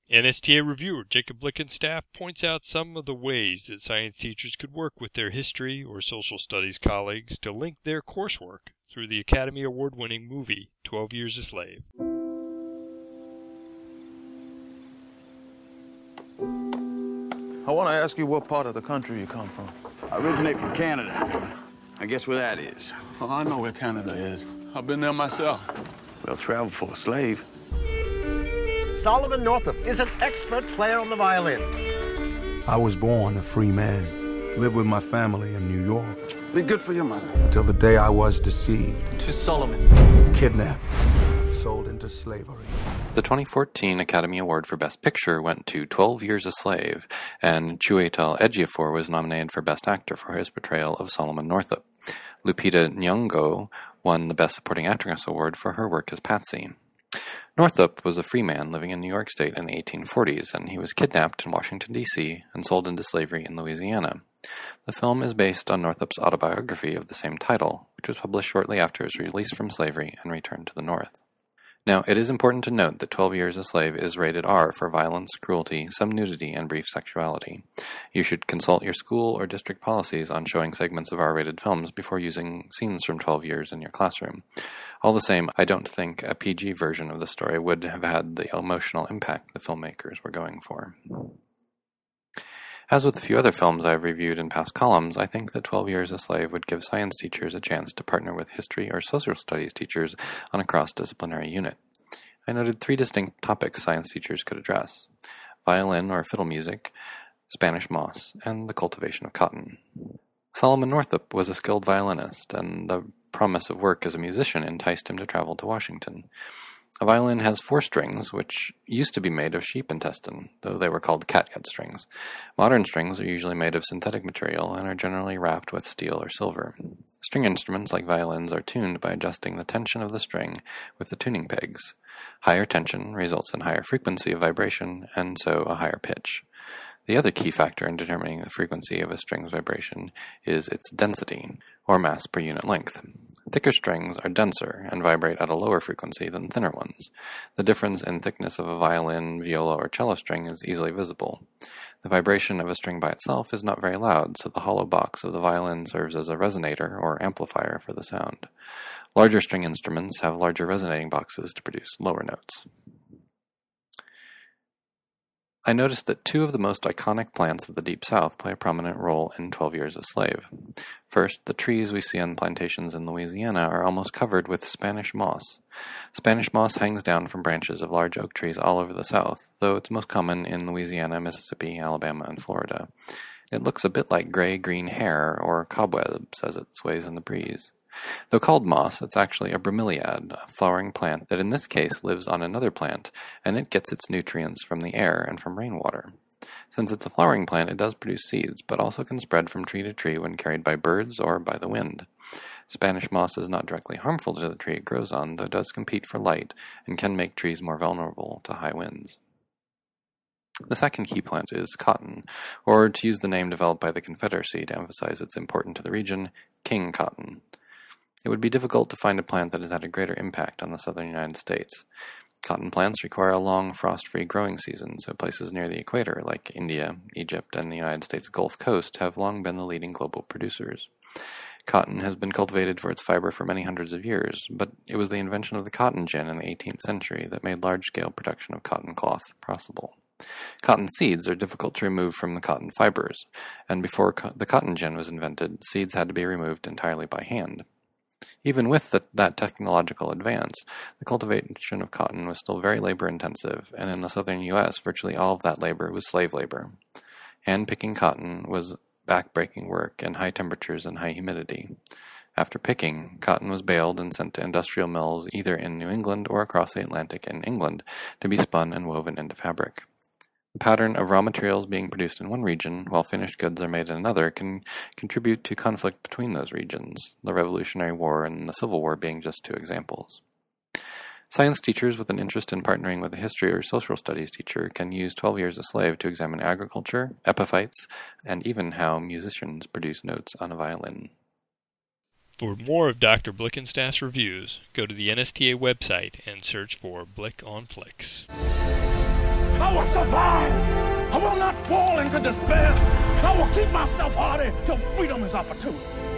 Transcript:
NSTA reviewer Jacob Blickenstaff points out some of the ways that science teachers could work with their history or social studies colleagues to link their coursework through the Academy Award-winning movie 12 Years a Slave. I want to ask you what part of the country you come from. I originate from Canada. I guess where that is. Oh, I know where Canada is. I've been there myself. Well, travel for a slave. Solomon Northup is an expert player on the violin. I was born a free man, lived with my family in New York. Be good for your mother. Until the day I was deceived. To Solomon. Kidnapped. Sold into slavery. The 2014 Academy Award for Best Picture went to 12 Years a Slave, and Chiwetel Ejiofor was nominated for Best Actor for his portrayal of Solomon Northup. Lupita Nyong'o won the Best Supporting Actress Award for her work as Patsy. Northup was a free man living in New York State in the 1840s, and he was kidnapped in Washington, D.C. and sold into slavery in Louisiana. The film is based on Northup's autobiography of the same title, which was published shortly after his release from slavery and return to the North. Now, it is important to note that 12 Years a Slave is rated R for violence, cruelty, some nudity, and brief sexuality. You should consult your school or district policies on showing segments of R-rated films before using scenes from 12 Years in your classroom. All the same, I don't think a PG version of the story would have had the emotional impact the filmmakers were going for. As with a few other films I've reviewed in past columns, I think that 12 Years a Slave would give science teachers a chance to partner with history or social studies teachers on a cross-disciplinary unit. I noted 3 distinct topics science teachers could address: violin or fiddle music, Spanish moss, and the cultivation of cotton. Solomon Northup was a skilled violinist, and the promise of work as a musician enticed him to travel to Washington. A violin has 4 strings, which used to be made of sheep intestine, though they were called catgut strings. Modern strings are usually made of synthetic material and are generally wrapped with steel or silver. String instruments like violins are tuned by adjusting the tension of the string with the tuning pegs. Higher tension results in higher frequency of vibration, and so a higher pitch. The other key factor in determining the frequency of a string's vibration is its density, or mass per unit length. Thicker strings are denser and vibrate at a lower frequency than thinner ones. The difference in thickness of a violin, viola, or cello string is easily visible. The vibration of a string by itself is not very loud, so the hollow box of the violin serves as a resonator or amplifier for the sound. Larger string instruments have larger resonating boxes to produce lower notes. I noticed that 2 of the most iconic plants of the Deep South play a prominent role in 12 Years a Slave. First, the trees we see on plantations in Louisiana are almost covered with Spanish moss. Spanish moss hangs down from branches of large oak trees all over the South, though it's most common in Louisiana, Mississippi, Alabama, and Florida. It looks a bit like gray-green hair or cobwebs as it sways in the breeze. Though called moss, it's actually a bromeliad, a flowering plant that in this case lives on another plant, and it gets its nutrients from the air and from rainwater. Since it's a flowering plant, it does produce seeds, but also can spread from tree to tree when carried by birds or by the wind. Spanish moss is not directly harmful to the tree it grows on, though it does compete for light and can make trees more vulnerable to high winds. The second key plant is cotton, or to use the name developed by the Confederacy to emphasize its importance to the region, king cotton. It would be difficult to find a plant that has had a greater impact on the southern United States. Cotton plants require a long, frost-free growing season, so places near the equator, like India, Egypt, and the United States Gulf Coast, have long been the leading global producers. Cotton has been cultivated for its fiber for many hundreds of years, but it was the invention of the cotton gin in the 18th century that made large-scale production of cotton cloth possible. Cotton seeds are difficult to remove from the cotton fibers, and before the cotton gin was invented, seeds had to be removed entirely by hand. Even with that technological advance, the cultivation of cotton was still very labor-intensive, and in the southern U.S., virtually all of that labor was slave labor. Hand-picking cotton was back-breaking work in high temperatures and high humidity. After picking, cotton was baled and sent to industrial mills either in New England or across the Atlantic in England to be spun and woven into fabric. The pattern of raw materials being produced in one region while finished goods are made in another can contribute to conflict between those regions, the Revolutionary War and the Civil War being just 2 examples. Science teachers with an interest in partnering with a history or social studies teacher can use 12 Years a Slave to examine agriculture, epiphytes, and even how musicians produce notes on a violin. For more of Dr. Blickenstaff's reviews, go to the NSTA website and search for Blick on Flicks. I was so survive. I will not fall into despair. I will keep myself hardy till freedom is opportune.